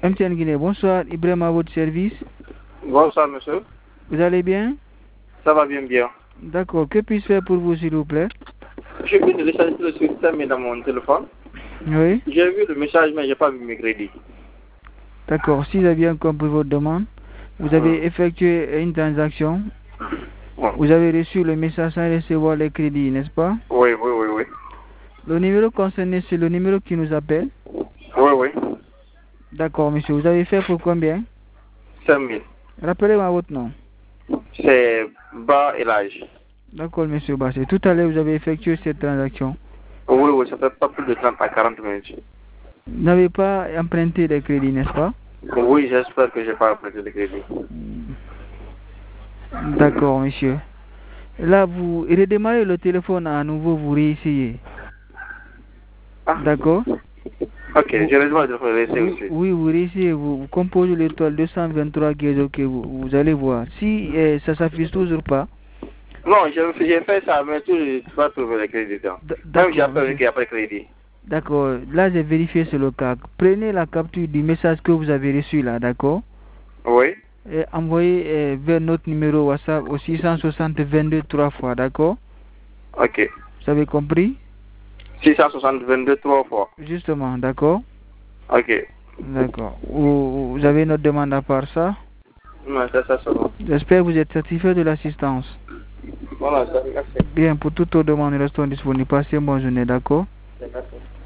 MTN Guinée, bonsoir. Ibrahim à votre service. Bonsoir, monsieur. Vous allez bien? Ça va bien, bien. D'accord. Que puis-je faire pour vous, s'il vous plaît? Je viens de recharger le système dans mon téléphone. Oui. J'ai vu le message, mais je n'ai pas vu mes crédits. D'accord. Si j'ai bien compris votre demande, vous avez effectué une transaction. Vous avez reçu le message sans recevoir les crédits, n'est-ce pas? Oui. Le numéro concerné, c'est le numéro qui nous appelle? Oui. D'accord, monsieur. Vous avez fait pour combien? 5 000. Rappelez-moi votre nom. C'est bas et l'âge. D'accord, monsieur Bassé. Tout à l'heure, vous avez effectué cette transaction. Oui, ça fait pas plus de 30 à 40 minutes. Vous n'avez pas emprunté des crédits, n'est-ce pas? Oui, j'espère que je n'ai pas emprunté de crédit. D'accord, monsieur. Là, vous redémarrez le téléphone à nouveau, vous réessayez. D'accord? Ok, je redemande de réessayer aussi. Oui, vous réessayez, vous composez l'étoile 223 qui est OK, vous allez voir. Si ça ne s'affiche toujours pas. Non, j'ai fait ça, mais tu vas trouver le crédit dedans. Même j'ai appelé qu'il n'y a pas de crédit. D'accord, là j'ai vérifié sur le cas. Prenez la capture du message que vous avez reçu là, d'accord? Oui. Et envoyez vers notre numéro WhatsApp au 660 22 3 fois, d'accord? Ok. Vous avez compris? 660 22 3 fois. Justement, d'accord? Ok. D'accord. Vous avez une autre demande à part ça? Non, c'est ça seulement. J'espère que vous êtes satisfait de l'assistance. Voilà, ça, merci. Bien, pour toute autre demande, nous restons disponibles. Passez une bonne journée, d'accord? Merci.